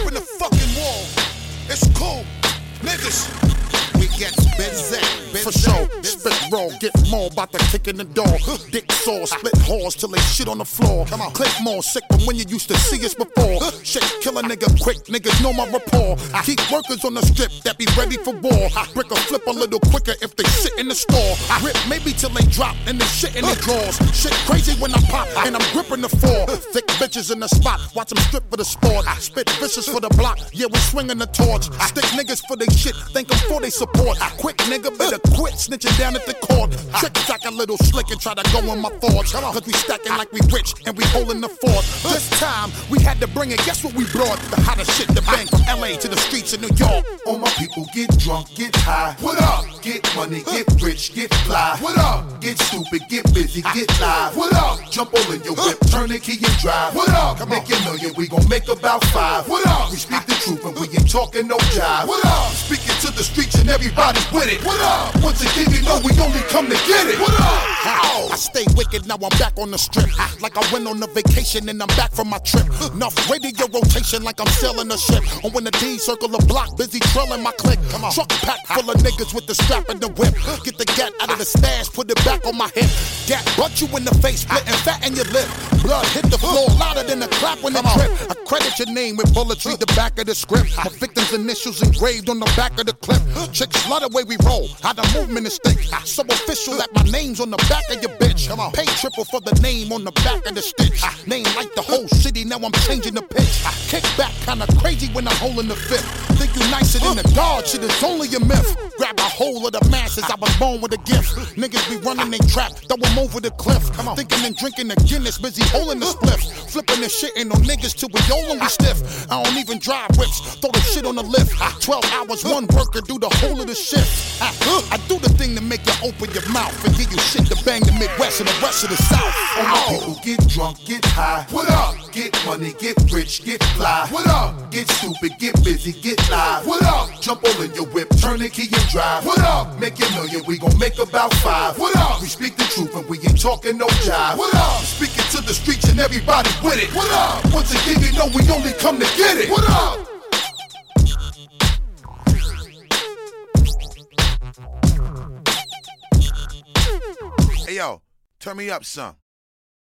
in the fucking wall. It's cool, niggas. We get busy, for sure. Spit raw, get more, bout to kick in the door. Dick saw, split whores till they shit on the floor. Come on, click more, sick from when you used to see us before. Shit, kill a nigga quick, niggas know my rapport. Keep workers on the strip that be ready for war. Brick or flip a little quicker if they sit in the store. Rip maybe till they drop and they shit in the drawers. Shit crazy when I pop and I'm gripping the floor. Thick bitches in the spot, watch them strip for the sport. Spit vicious for the block, yeah we swinging the torch. Stick niggas for they shit, thank them for they support. Quick nigga, better quit snitching down at the court. Trick track a little slick and try to go in my thoughts. Cause we stacking like we rich and we holding the fort. This time we had to bring it, guess what we brought? The hottest shit to bang from LA to the streets of New York. All my people get drunk, get high. What up? Get money, get rich, get fly. What up? Get stupid, get busy, get live. What up? Jump all in your whip, turn the key and drive. What up? Make a million, we gon' make about 5. What up? We speak the truth and we ain't talking no jive. What up? Speaking to the streets and everybody with it. What up? Once again, you know we only come to get it. What up? I stay wicked, now I'm back on the strip. Like I went on a vacation and I'm back from my trip. Enough radio rotation like I'm sailing a ship. And when the D circle the block, busy trailing my clique. Truck packed full of niggas with the strap and the whip. Get the gat out of the stash, put it back on my hip. Gat butt you in the face, splitting fat in your lip. Blood hit the floor louder than a clap when it trip. I credit your name with bulletry, the back of the script. My victim's initials engraved on the back of the clip. Chicks love the way we roll, how the movement is thick. So official that my name's on the back of your bitch. Pay triple for the name on the back of the stitch. Name like the whole city, now I'm changing the pitch. Kick back kinda crazy when I'm holding the fifth. Think you nicer than the guard, shit is only a myth. Grab a hold of the masses, I was born with a gift. Niggas be running they trap, throw them over the cliff. Thinking and drinking the Guinness, busy holding the spliff. Flipping and shitting on niggas till we all and we stiff. I don't even drive whips, throw the shit on the lift. 12 hours, one worker, do the whole of the shift. I do the thing to make you open your mouth and give you shit to bang the Midwest and the rest of the South. All my people get drunk, get high. What up? Get money, get rich, get fly. What up? Get stupid, get busy, get live. What up? Jump all in your whip, turn the key and drive. What up? Make a million, we gon' make about 5. What up? We speak the truth and we ain't talking no jive. What up? Speaking to the streets and everybody with it. What up? Once again, you know we only come to get it. What up? Hey yo, turn me up some.